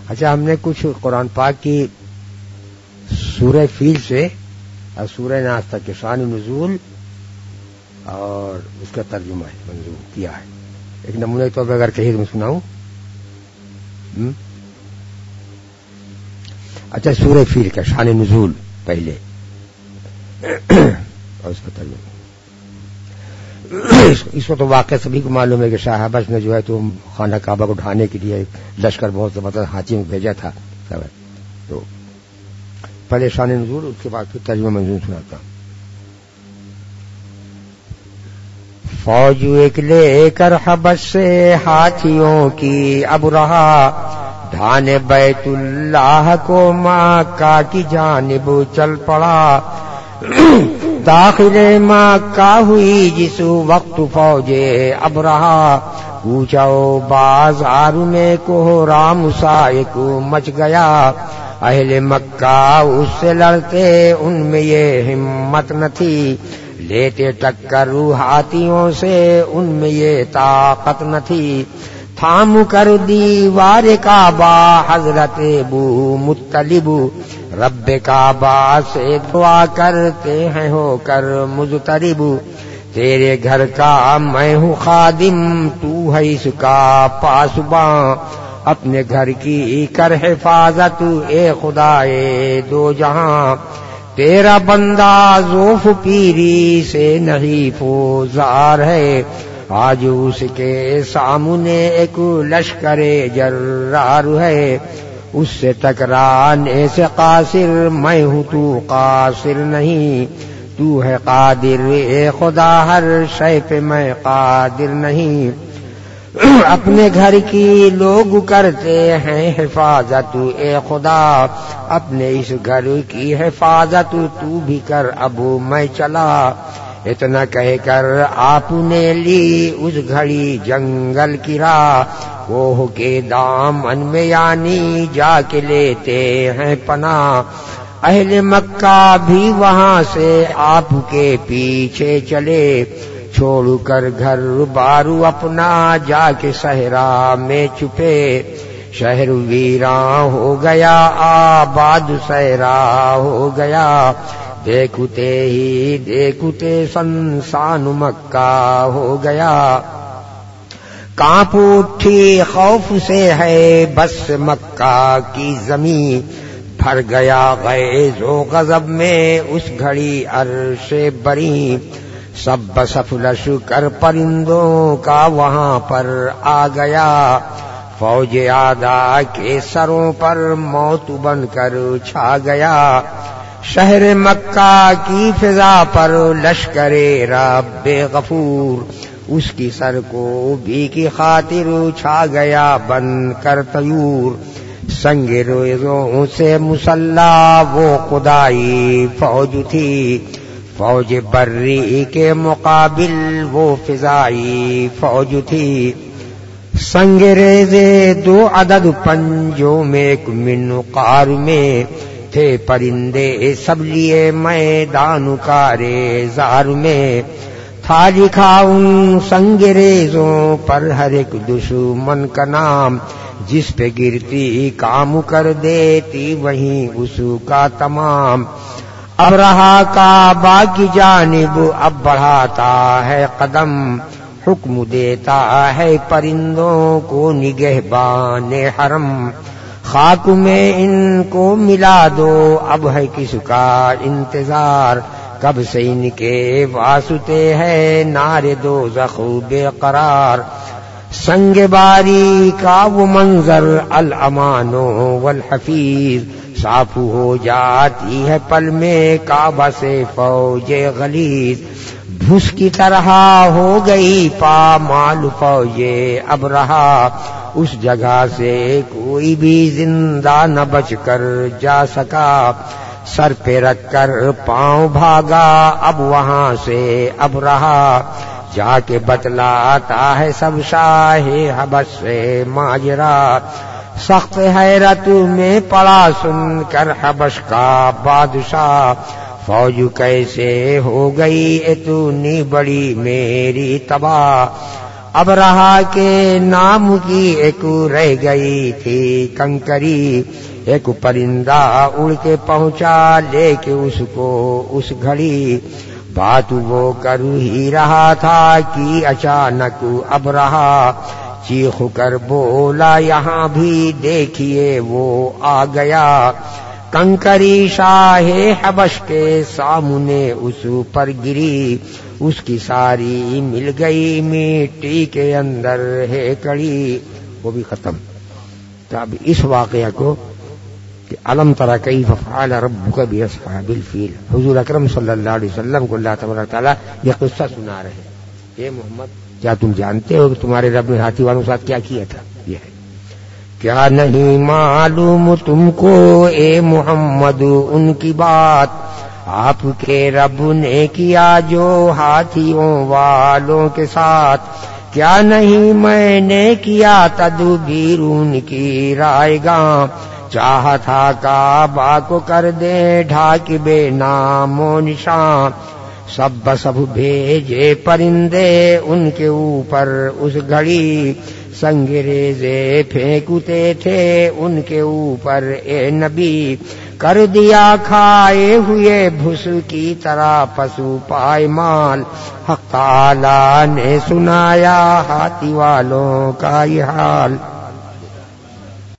اچھا، ہم نے کچھ قرآن پاک کی سورہ فیل سے اور سورہ ناس تک کے شان نزول اور اس کا ترجمہ منظور کیا ہے. ایک نمونے کے طور پر اگر کہیں تو میں سناؤں. اچھا، سورہ فیل کا شان نزول پہلے اور اس کا ترجمہ. اس کو تو واقعہ سبھی کو معلوم ہے کہ شاہ حبش نے جو ہے تو خانہ کعبہ کو ڈھانے کے لیے لشکر بہت زبردست ہاتھی میں بھیجا تھا. تو پہلے شان نزول، اس کے بعد پھر ترجمہ منظور سناتا ہوں. فوج ایک لے کر حبش سے ہاتھیوں کی اب رہا، ڈھانے بیت اللہ کو مکہ کی جانب چل پڑا. داخل مکہ ہوئی جس وقت فوج اب رہا، کوچو بازار میں کوہرام سا ایک مچ گیا. اہل مکہ اس سے لڑتے ان میں یہ ہمت نہ تھی، لیتے ٹکر ہاتھیوں سے ان میں یہ طاقت نہ تھی. تھام کر دیوار کعبہ حضرت ابو مطلب، رب کعبہ سے دعا کرتے ہیں ہو کر مضطرب. تیرے گھر کا میں ہوں خادم، تو ہے اس کا پاسباں. اپنے گھر کی کر حفاظت اے خدائے دو جہاں. تیرا بندہ ذوف پیری سے نہیں پوزار ہے، آج اس کے سامنے ایک لشکر جرار ہے. اس سے ٹکرانے سے قاصر میں ہوں، تو قاصر نہیں. تو ہے قادر اے خدا، ہر شے پہ میں قادر نہیں. اپنے گھر کی لوگ کرتے ہیں حفاظت اے خدا، اپنے اس گھر کی حفاظت تو بھی کر. اب میں چلا اتنا کہہ کر آپ نے لی اس گھڑی جنگل کی راہ. کوہ کے دامن میں یعنی جا کے لیتے ہیں پناہ. اہل مکہ بھی وہاں سے آپ کے پیچھے چلے، چھوڑ کر گھر بارو اپنا جا کے صحرا میں چھپے. شہر ویراں ہو گیا، آباد صحرا ہو گیا. دیکھتے سنسان مکہ ہو گیا. کانپ اٹھی خوف سے ہے بس مکہ کی زمین. بھر گیا غیظ و غضب میں اس گھڑی عرش بری. سب بصف لشکر پرندوں کا وہاں پر آ گیا. فوج اعداء کے سروں پر موت بن کر چھا گیا. شہر مکہ کی فضا پر لشکر رب غفور، اس کی سر کو بھی کی خاطر چھا گیا بن کر طیور. سنگ ریزوں سے مسلح وہ خدائی فوج تھی، فوج بری کے مقابل وہ فضائی فوج تھی. سنگ ریزے 2 عدد پنجوں میں ایک منقار میں تھے پرندے سب لیے میدان کارے زار میں. تھا لکھا ان سنگ ریزوں پر ہر ایک دشمن کا نام، جس پہ گرتی کام کر دیتی وہیں اس کا تمام. اب رہا کعبہ کی جانب اب بڑھاتا ہے قدم، حکم دیتا ہے پرندوں کو نگہبان حرم. خاک میں ان کو ملا دو اب ہے کس کا انتظار، کب سے ان کے واسطے ہے نار دوزخ بے قرار. سنگ باری کا وہ منظر الامان والحفیظ، صاف ہو جاتی ہے پل میں کعبہ سے فوج غلیظ. بھس کی طرح ہو گئی پامال فوج اب رہا، اس جگہ سے کوئی بھی زندہ نہ بچ کر جا سکا. سر پہ رکھ کر پاؤں بھاگا اب وہاں سے اب رہا، جا کے بتلاتا ہے سب شاہ حبش سے ماجرا. سخت حیرت میں پڑا سن کر حبش کا بادشاہ، فوج کیسے ہو گئی اتنی بڑی میری تباہ. ابرہا کے نام کی ایک رہ گئی تھی کنکری، ایک پرندہ اڑ کے پہنچا لے کے اس کو اس گھڑی، بات وہ کر ہی رہا تھا کہ اچانک ابرہا چیخ کر بولا یہاں بھی دیکھیے وہ آ گیا، کنکری شاہ حبش کے سامنے اس پر گری، اس کی ساری مل گئی مٹی کے اندر ہے کڑی۔ وہ بھی ختم۔ تو اب اس واقعہ کو کہ علم تری کیف فعل ربک باصحاب الفیل، حضور اکرم صلی اللہ علیہ وسلم کو اللہ تبارک تعالیٰ یہ قصہ سنا رہے ہیں۔ اے محمد کیا تم جانتے ہو کہ تمہارے رب نے ہاتھی والوں کے ساتھ کیا کیا تھا؟ یہ ہے کیا نہیں معلوم تم کو اے محمد ان کی بات، آپ کے رب نے کیا جو ہاتھیوں والوں کے ساتھ، کیا نہیں میں نے کیا تدبیر ان کی رائے گاں، چاہا تھا کعبہ کو کر دے ڈھاک بے نام و نشان، سب بھیجے پرندے ان کے اوپر اس گھڑی، سنگریزے پھینکتے تھے ان کے اوپر اے نبی، کر دیا کھائے ہوئے بھس کی طرح پسو پائمال، حق تعالی نے سنایا ہاتھی والوں کا یہ حال۔